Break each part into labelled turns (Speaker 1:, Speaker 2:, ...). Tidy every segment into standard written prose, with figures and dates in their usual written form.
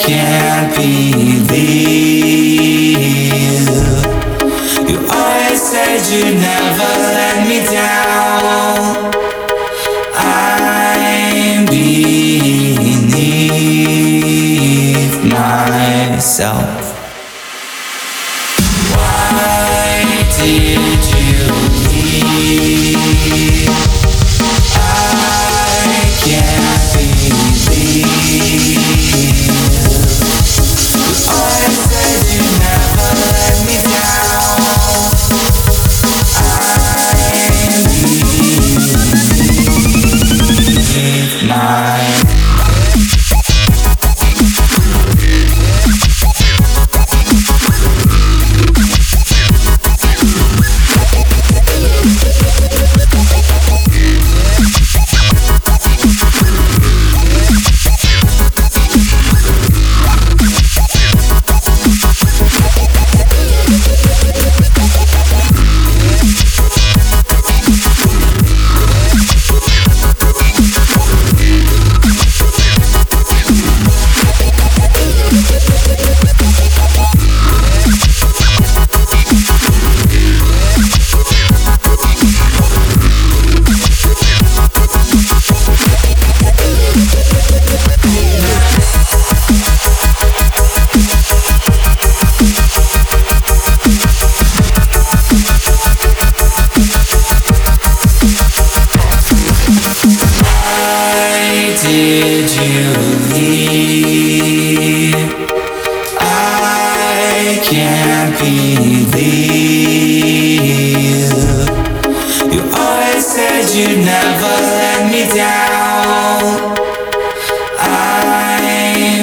Speaker 1: can't believe you always said you'd never let me down. I'm beneath myself. Why did you leave? I can't believe you always said you'd never let me down. I'm beneath myself. Did you leave? I can't believe you always said you'd never let me down. I'm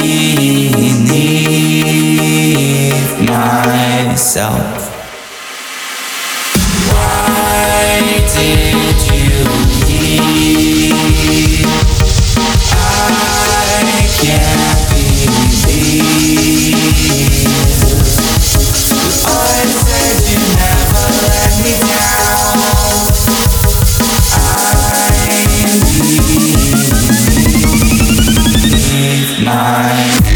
Speaker 1: beneath myself. Why did you leave? I can't believe you always said you'd never let me down. I'm beneath myself.